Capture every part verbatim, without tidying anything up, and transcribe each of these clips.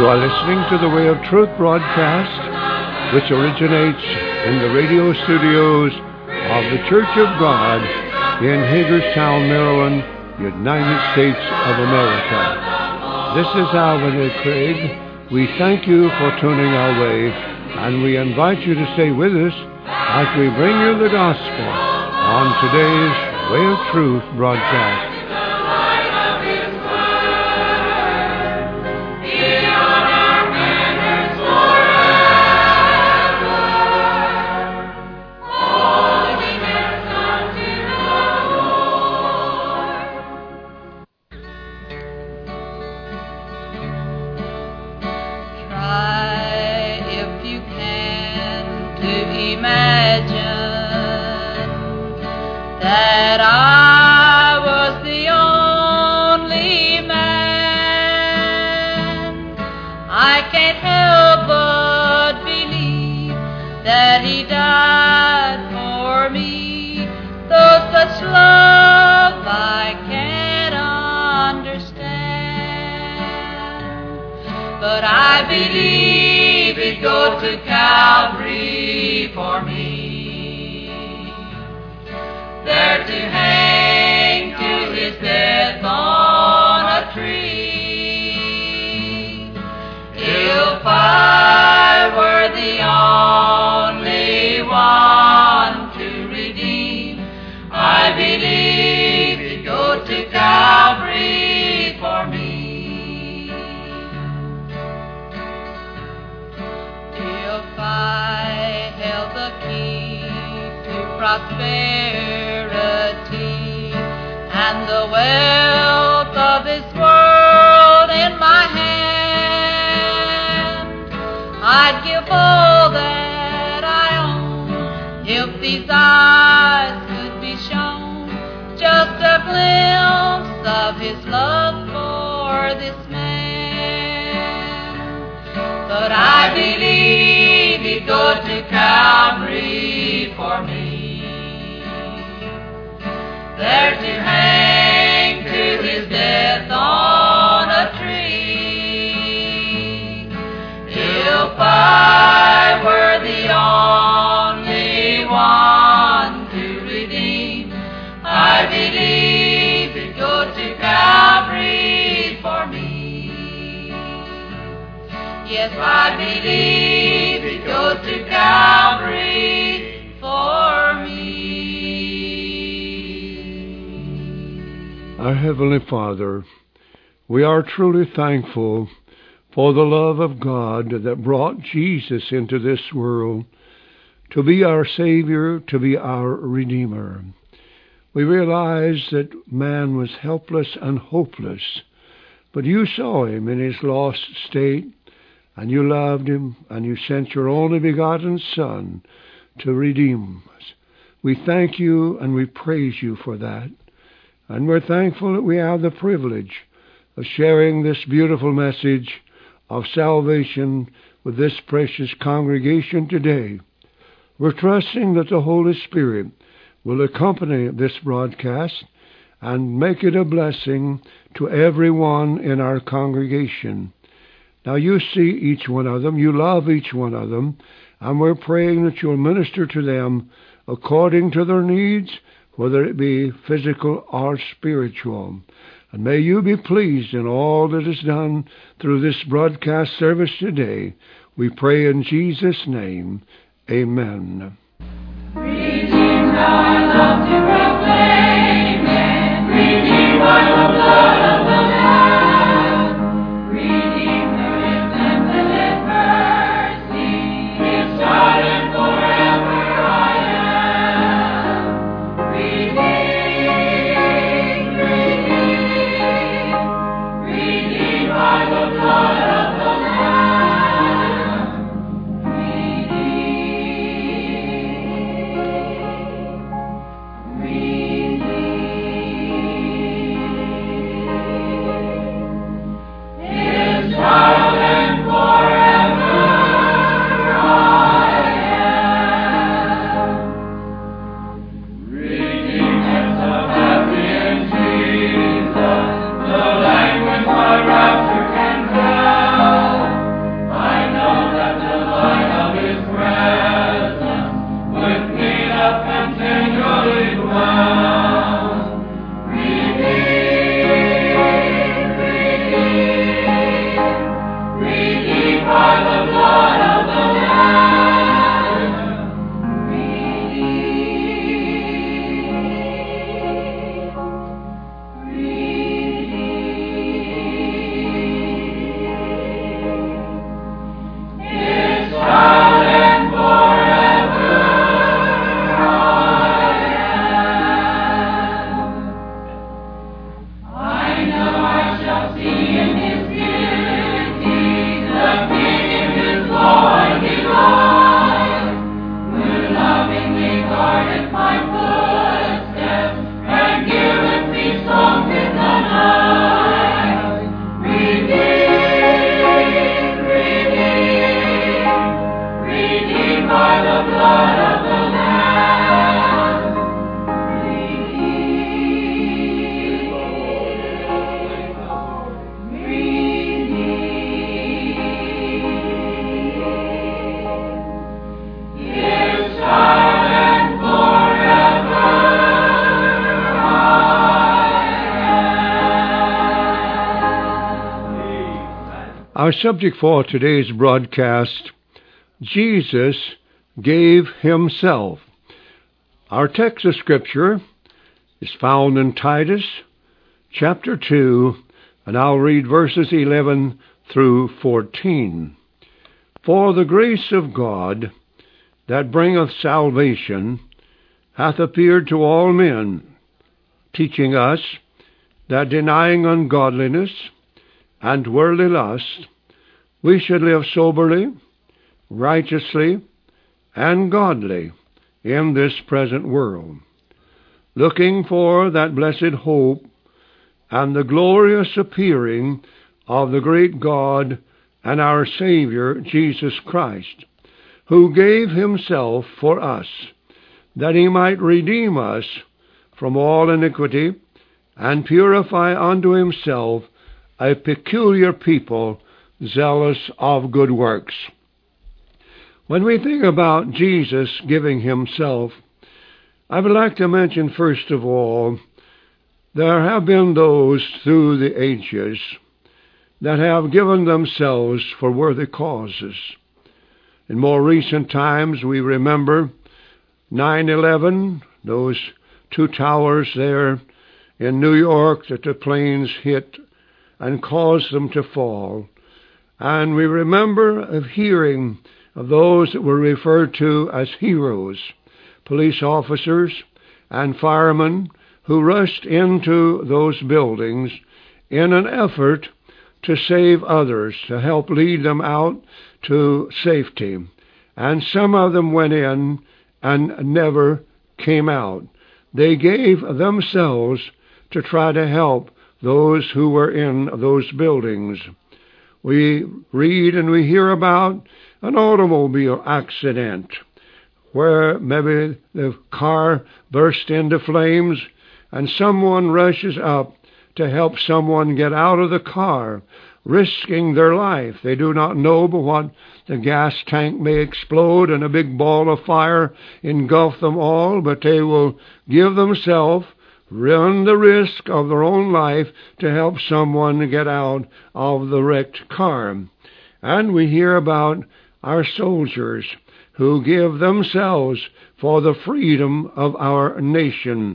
You are listening to the Way of Truth broadcast, which originates in the radio studios of the Church of God in Hagerstown, Maryland, United States of America. This is Alvin A. Craig. We thank you for tuning our way, and we invite you to stay with us as we bring you the gospel on today's Way of Truth broadcast. Our Heavenly Father, we are truly thankful for the love of God that brought Jesus into this world to be our Savior, to be our Redeemer. We realize that man was helpless and hopeless, but you saw him in his lost state, and you loved him, and you sent your only begotten Son to redeem us. We thank you and we praise you for that. And we're thankful that we have the privilege of sharing this beautiful message of salvation with this precious congregation today. We're trusting that the Holy Spirit will accompany this broadcast and make it a blessing to everyone in our congregation. Now you see each one of them, you love each one of them, and we're praying that you'll minister to them according to their needs, whether it be physical or spiritual. And may you be pleased in all that is done through this broadcast service today. We pray in Jesus' name. Amen. Redeemed, I love to proclaim it. Redeemed by the blood of the Lamb. Redeemed the rich and the mercy. His child and forever I am. Redeemed, redeemed, redeemed by the blood of the Lamb. Redeemed, redeemed. Our subject for today's broadcast, Jesus gave himself. Our text of Scripture is found in Titus chapter two, and I'll read verses eleven through fourteen. For the grace of God that bringeth salvation hath appeared to all men, teaching us that denying ungodliness and worldly lust, we should live soberly, righteously, and godly in this present world, looking for that blessed hope and the glorious appearing of the great God and our Savior Jesus Christ, who gave himself for us, that he might redeem us from all iniquity and purify unto himself a peculiar people, zealous of good works. When we think about Jesus giving himself, I would like to mention first of all, there have been those through the ages that have given themselves for worthy causes. In more recent times, we remember nine eleven, those two towers there in New York that the planes hit and caused them to fall. And we remember of hearing of those that were referred to as heroes, police officers and firemen who rushed into those buildings in an effort to save others, to help lead them out to safety. And some of them went in and never came out. They gave themselves to try to help those who were in those buildings. We read and we hear about an automobile accident where maybe the car burst into flames and someone rushes up to help someone get out of the car, risking their life. They do not know but what the gas tank may explode and a big ball of fire engulf them all, but they will give themselves, run the risk of their own life to help someone get out of the wrecked car. And we hear about our soldiers who give themselves for the freedom of our nation.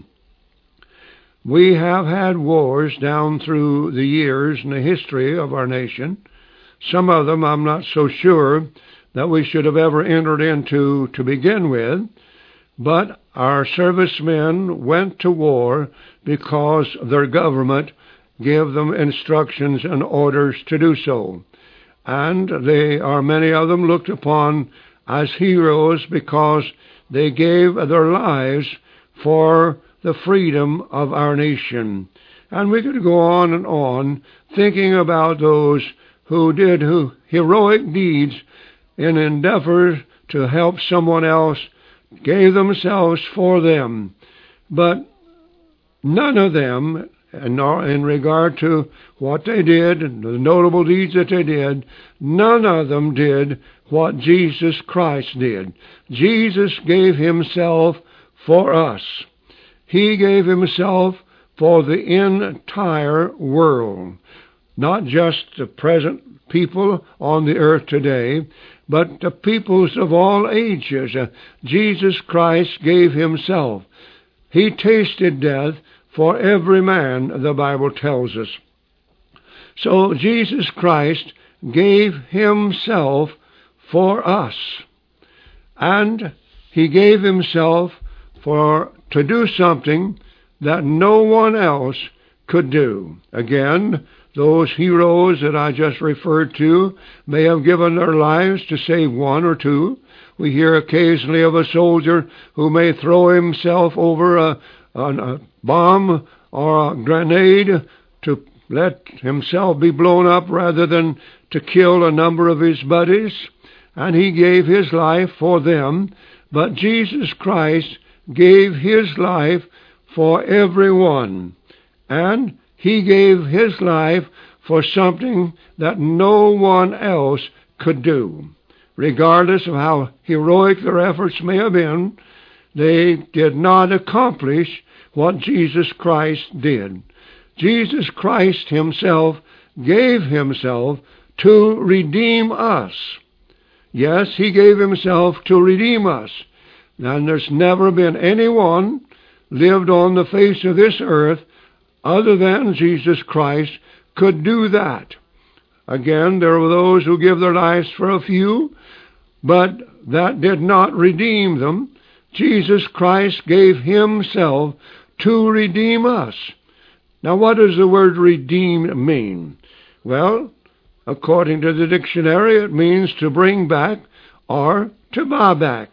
We have had wars down through the years in the history of our nation. Some of them I'm not so sure that we should have ever entered into to begin with, but our servicemen went to war because their government gave them instructions and orders to do so. And they are, many of them, looked upon as heroes because they gave their lives for the freedom of our nation. And we could go on and on thinking about those who did who, heroic deeds in endeavor to help someone else, gave themselves for them. But none of them, in regard to what they did, and the notable deeds that they did, none of them did what Jesus Christ did. Jesus gave himself for us. He gave himself for the entire world, not just the present people on the earth today, but the peoples of all ages. Uh, Jesus Christ gave himself. He tasted death for every man, the Bible tells us. So Jesus Christ gave himself for us. And he gave himself for to do something that no one else could do. Again, those heroes that I just referred to may have given their lives to save one or two. We hear occasionally of a soldier who may throw himself over a, a, a bomb or a grenade to let himself be blown up rather than to kill a number of his buddies. And he gave his life for them. But Jesus Christ gave his life for everyone. And he gave his life for something that no one else could do. Regardless of how heroic their efforts may have been, they did not accomplish what Jesus Christ did. Jesus Christ himself gave himself to redeem us. Yes, he gave himself to redeem us. And there's never been anyone lived on the face of this earth other than Jesus Christ could do that. Again, there were those who give their lives for a few, but that did not redeem them. Jesus Christ gave himself to redeem us. Now, what does the word redeem mean? Well, according to the dictionary, it means to bring back or to buy back.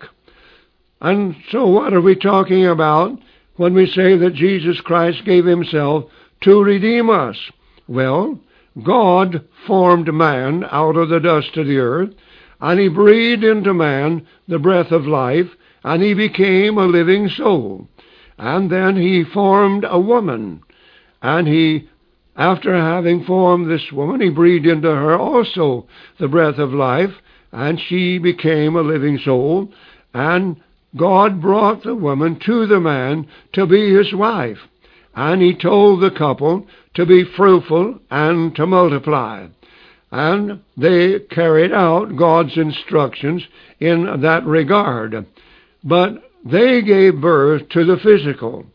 And so what are we talking about when we say that Jesus Christ gave himself to redeem us? Well, God formed man out of the dust of the earth, and he breathed into man the breath of life, and he became a living soul. And then he formed a woman, and he, after having formed this woman, he breathed into her also the breath of life, and she became a living soul, and God brought the woman to the man to be his wife. And he told the couple to be fruitful and to multiply. And they carried out God's instructions in that regard. But they gave birth to the physical.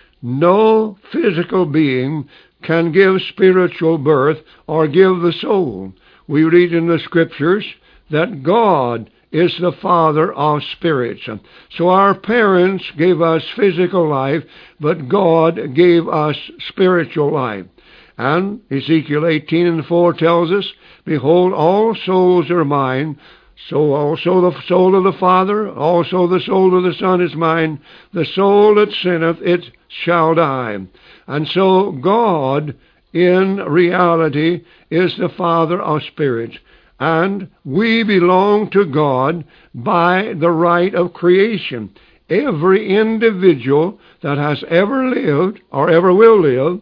No physical being can give spiritual birth or give the soul. We read in the Scriptures that God is the Father of spirits. So our parents gave us physical life, but God gave us spiritual life. And Ezekiel eighteen and four tells us, "Behold, all souls are mine, so also the soul of the Father, also the soul of the Son is mine. The soul that sinneth, it shall die." And so God, in reality, is the Father of spirits. And we belong to God by the right of creation. Every individual that has ever lived or ever will live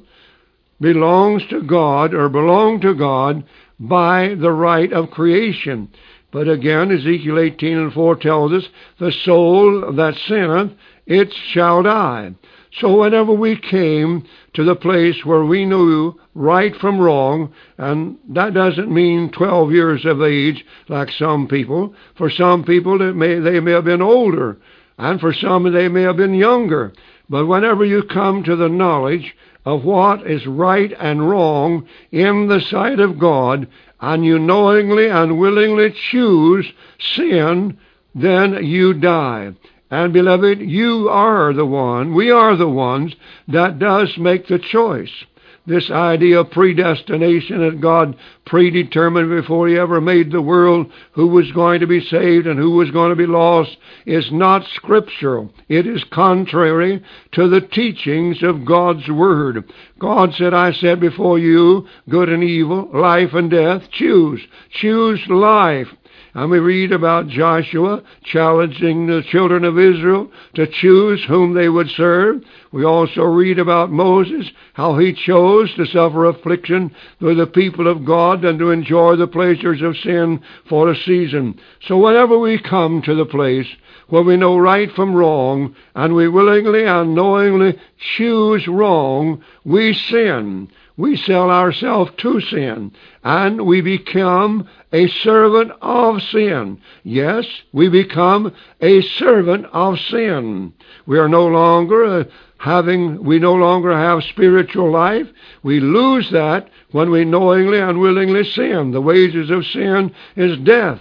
belongs to God or belong to God by the right of creation. But again, Ezekiel eighteen and four tells us, "The soul that sinneth, it shall die." So whenever we came to the place where we knew right from wrong, and that doesn't mean twelve years of age like some people. For some people it may, they may have been older, and for some they may have been younger. But whenever you come to the knowledge of what is right and wrong in the sight of God, and you knowingly and willingly choose sin, then you die. And beloved, you are the one, we are the ones that does make the choice. This idea of predestination, that God predetermined before he ever made the world who was going to be saved and who was going to be lost, is not scriptural. It is contrary to the teachings of God's Word. God said, "I said before you good and evil, life and death. Choose. Choose life." And we read about Joshua challenging the children of Israel to choose whom they would serve. We also read about Moses, how he chose to suffer affliction with the people of God and to enjoy the pleasures of sin for a season. So whenever we come to the place where we know right from wrong, and we willingly and knowingly choose wrong, we sin. We sell ourselves to sin, and we become a servant of sin. Yes, we become a servant of sin. We are no longer uh, having, we no longer have spiritual life. We lose that when we knowingly and willingly sin. The wages of sin is death.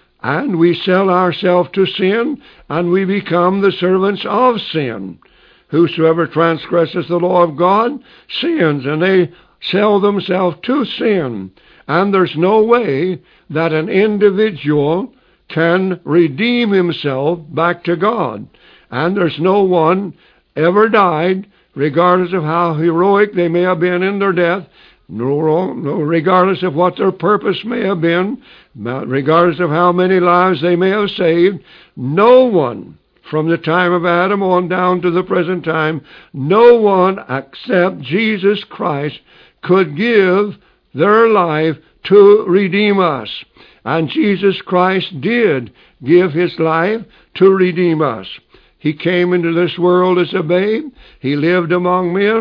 And we sell ourselves to sin, and we become the servants of sin. Whosoever transgresses the law of God sins, and they sell themselves to sin. And there's no way that an individual can redeem himself back to God. And there's no one ever died, regardless of how heroic they may have been in their death, no, no, regardless of what their purpose may have been, regardless of how many lives they may have saved. No one, from the time of Adam on down to the present time, no one except Jesus Christ could give their life to redeem us. And Jesus Christ did give his life to redeem us. He came into this world as a babe. He lived among men,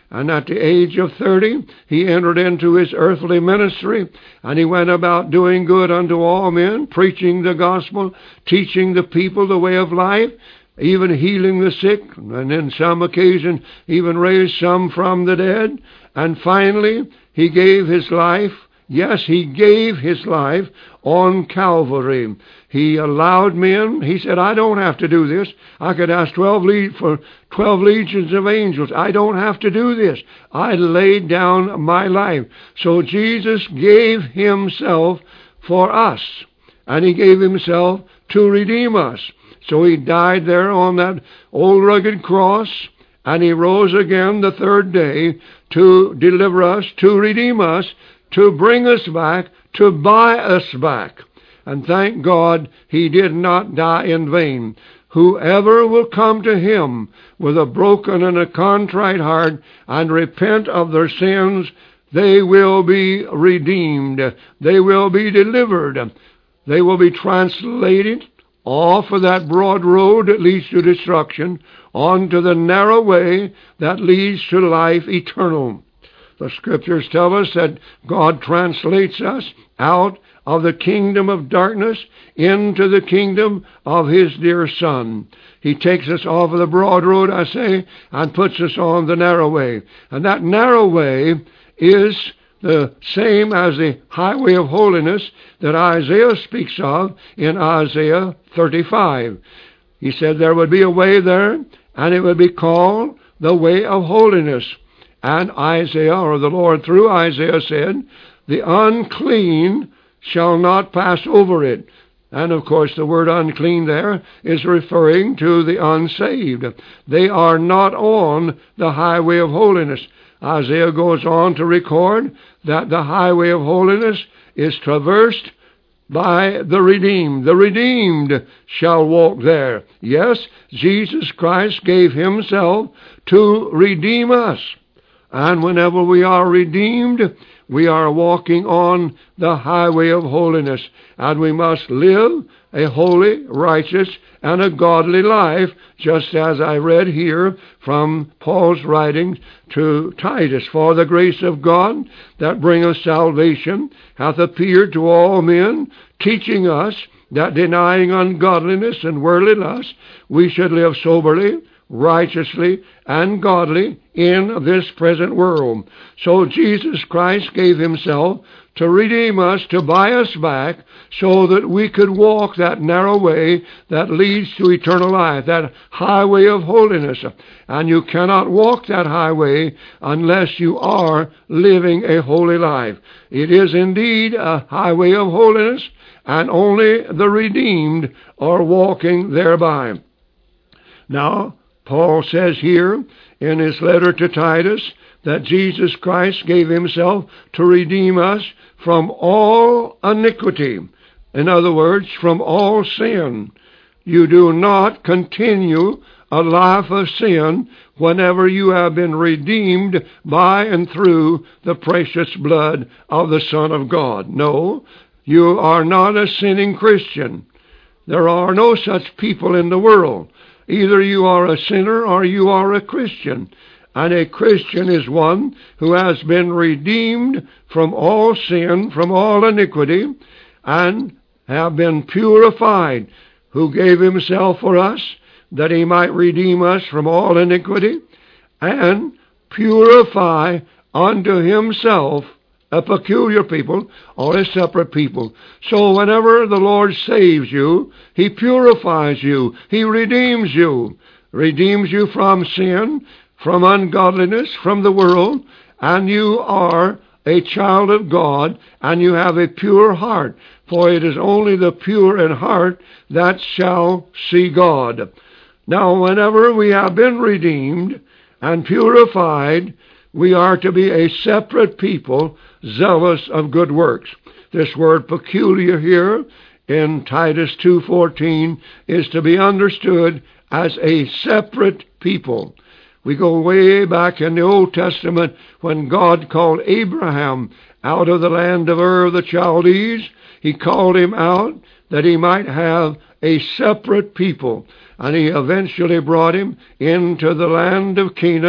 And at the age of thirty, he entered into his earthly ministry, and he went about doing good unto all men, preaching the gospel, teaching the people the way of life, even healing the sick, and in some occasion even raised some from the dead. And finally, he gave his life. Yes, he gave his life on Calvary. He allowed men. He said, I don't have to do this. I could ask twelve le- for twelve legions of angels. I don't have to do this. I laid down my life. So Jesus gave himself for us, and he gave himself to redeem us. So he died there on that old rugged cross, and he rose again the third day to deliver us, to redeem us, to bring us back, to buy us back. And thank God he did not die in vain. Whoever will come to him with a broken and a contrite heart and repent of their sins, they will be redeemed. They will be delivered. They will be translated off of that broad road that leads to destruction onto the narrow way that leads to life eternal. The Scriptures tell us that God translates us out of the kingdom of darkness into the kingdom of his dear Son. He takes us off of the broad road, I say, and puts us on the narrow way. And that narrow way is the same as the highway of holiness that Isaiah speaks of in Isaiah thirty-five. He said there would be a way there, and it would be called the way of holiness. And Isaiah, or the Lord through Isaiah, said, the unclean shall not pass over it. And of course the word unclean there is referring to the unsaved. They are not on the highway of holiness. Isaiah goes on to record that the highway of holiness is traversed by the redeemed. The redeemed shall walk there. Yes, Jesus Christ gave himself to redeem us. And whenever we are redeemed, we are walking on the highway of holiness. And we must live a holy, righteous, and a godly life, just as I read here from Paul's writings to Titus. For the grace of God that bringeth salvation hath appeared to all men, teaching us that denying ungodliness and worldly lust, we should live soberly, righteously, and godly in this present world. So Jesus Christ gave himself to redeem us, to buy us back, so that we could walk that narrow way that leads to eternal life, that highway of holiness. And you cannot walk that highway unless you are living a holy life. It is indeed a highway of holiness, and only the redeemed are walking thereby. Now, Paul says here in his letter to Titus that Jesus Christ gave himself to redeem us from all iniquity. In other words, from all sin. You do not continue a life of sin whenever you have been redeemed by and through the precious blood of the Son of God. No, you are not a sinning Christian. There are no such people in the world. Either you are a sinner or you are a Christian. And a Christian is one who has been redeemed from all sin, from all iniquity, and have been purified, who gave himself for us, that he might redeem us from all iniquity, and purify unto himself a peculiar people, or a separate people. So whenever the Lord saves you, he purifies you, he redeems you, redeems you from sin, from ungodliness, from the world, and you are a child of God, and you have a pure heart. For it is only the pure in heart that shall see God. Now, whenever we have been redeemed and purified, we are to be a separate people, zealous of good works. This word peculiar here in Titus two fourteen is to be understood as a separate people. We go way back in the Old Testament when God called Abraham out of the land of Ur of the Chaldees. He called him out that he might have a separate people. And he eventually brought him into the land of Canaan,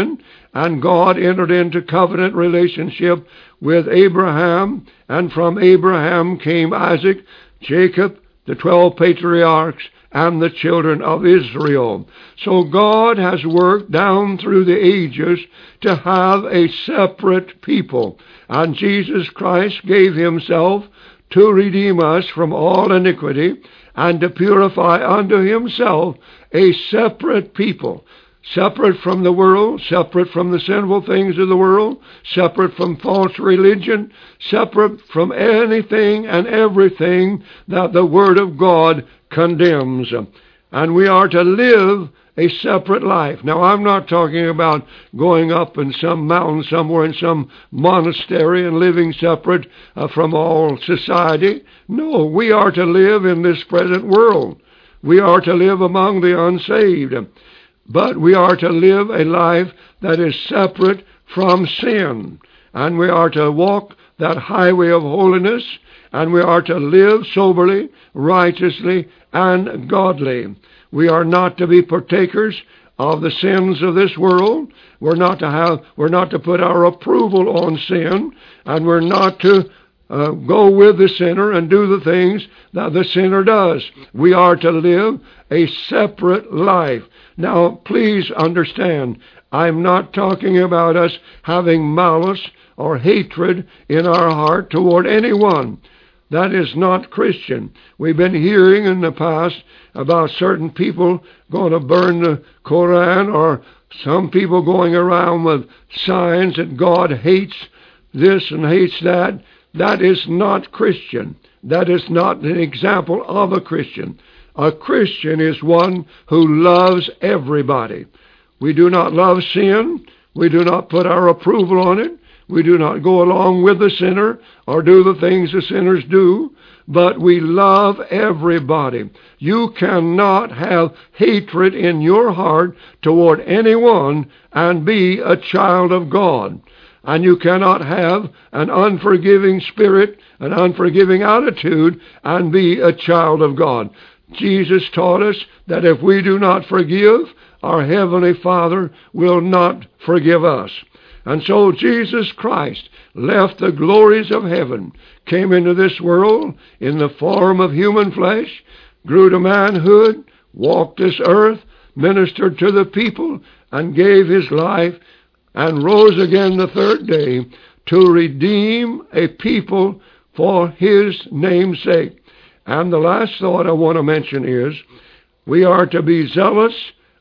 and God entered into covenant relationship with Abraham, and from Abraham came Isaac, Jacob, the twelve patriarchs, and the children of Israel. So God has worked down through the ages to have a separate people, and Jesus Christ gave himself to redeem us from all iniquity and to purify unto himself a separate people, separate from the world, separate from the sinful things of the world, separate from false religion, separate from anything and everything that the Word of God condemns. And we are to live a separate life. Now, I'm not talking about going up in some mountain somewhere in some monastery and living separate uh, from all society. No, we are to live in this present world. We are to live among the unsaved. But we are to live a life that is separate from sin. And we are to walk that highway of holiness, and we are to live soberly, righteously, and godly. We are not to be partakers of the sins of this world. We're not to have, we're not to put our approval on sin, and we're not to uh, go with the sinner and do the things that the sinner does. We are to live a separate life. Now, please understand, I'm not talking about us having malice or hatred in our heart toward anyone. That is not Christian. We've been hearing in the past about certain people going to burn the Koran, or some people going around with signs that God hates this and hates that. That is not Christian. That is not an example of a Christian. A Christian is one who loves everybody. We do not love sin. We do not put our approval on it. We do not go along with the sinner or do the things the sinners do, but we love everybody. You cannot have hatred in your heart toward anyone and be a child of God. And you cannot have an unforgiving spirit, an unforgiving attitude, and be a child of God. Jesus taught us that if we do not forgive, our Heavenly Father will not forgive us. And so Jesus Christ left the glories of heaven, came into this world in the form of human flesh, grew to manhood, walked this earth, ministered to the people, and gave his life, and rose again the third day to redeem a people for his name's sake. And the last thought I want to mention is, we are to be zealous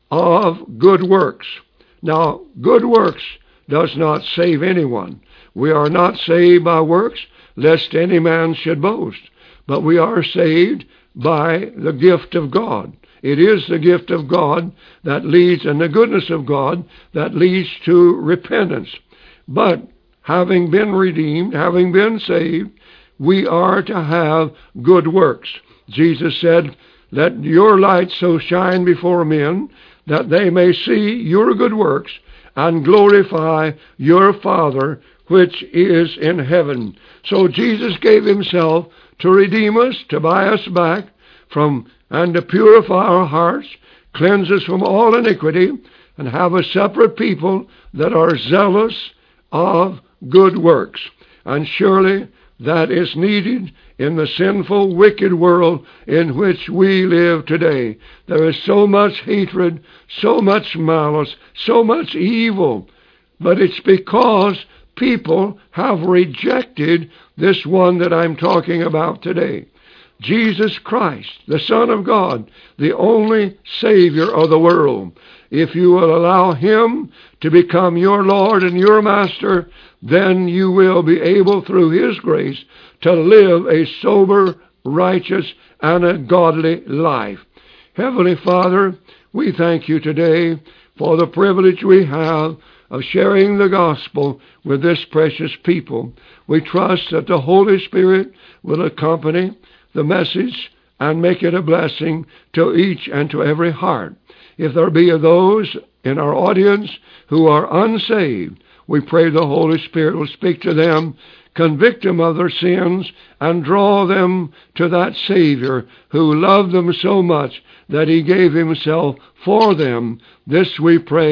of good works. Now, good works does not save anyone. We are not saved by works, lest any man should boast. But we are saved by the gift of God. It is the gift of God that leads, and the goodness of God that leads to repentance. But having been redeemed, having been saved, we are to have good works. Jesus said, "Let your light so shine before men that they may see your good works and glorify your Father which is in heaven." So Jesus gave himself to redeem us, to buy us back from, and to purify our hearts, cleanse us from all iniquity, and have a separate people that are zealous of good works. And surely that is needed in the sinful, wicked world in which we live today. There is so much hatred, so much malice, so much evil. But it's because people have rejected this one that I'm talking about today. Jesus Christ, the Son of God, the only Savior of the world. If you will allow him to become your Lord and your Master, then you will be able, through his grace, to live a sober, righteous, and a godly life. Heavenly Father, we thank you today for the privilege we have of sharing the gospel with this precious people. We trust that the Holy Spirit will accompany the message and make it a blessing to each and to every heart. If there be those in our audience who are unsaved, we pray the Holy Spirit will speak to them, convict them of their sins, and draw them to that Savior who loved them so much that he gave himself for them. This we pray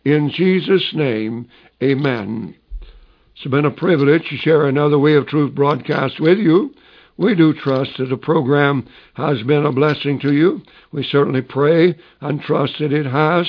In Jesus' name, amen. It's been a privilege to share another Way of Truth broadcast with you. We do trust that the program has been a blessing to you. We certainly pray and trust that it has.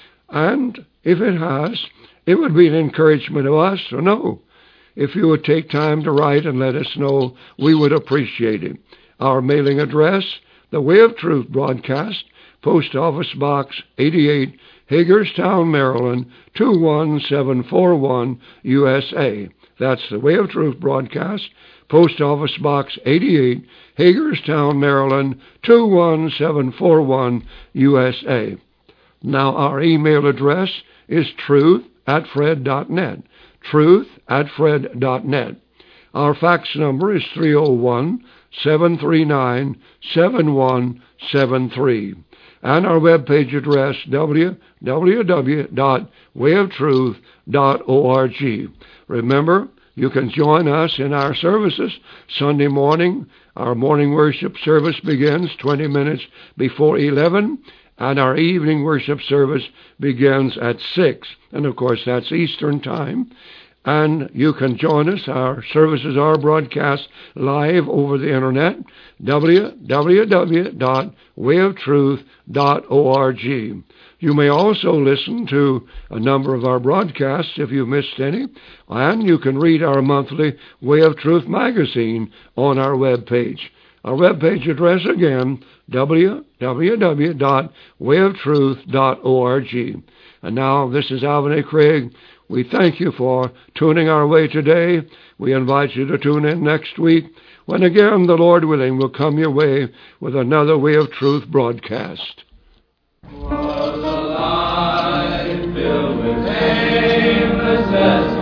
And if it has, it would be an encouragement to us to know. If you would take time to write and let us know, we would appreciate it. Our mailing address, The Way of Truth Broadcast, Post Office Box eighty-eight, Hagerstown, Maryland, two one seven four one, U S A. That's The Way of Truth Broadcast, Post Office Box eighty-eight, Hagerstown, Maryland, two one seven four one, U S A. Now our email address is truth at fred dot net, truth at fred dot net. Our fax number is three oh one, seven three nine, seven one seven three. And our webpage address, w w w dot way of truth dot org. Remember, you can join us in our services Sunday morning. Our morning worship service begins twenty minutes before eleven, and our evening worship service begins at six. And, of course, that's Eastern Time. And you can join us. Our services are broadcast live over the Internet, w w w dot way of truth dot org. You may also listen to a number of our broadcasts if you missed any, and you can read our monthly Way of Truth magazine on our webpage. Our webpage address again, w w w dot way of truth dot org. And now, this is Alvin A. Craig. We thank you for tuning our way today. We invite you to tune in next week, when again, the Lord willing, will come your way with another Way of Truth broadcast. Was a life filled with aimless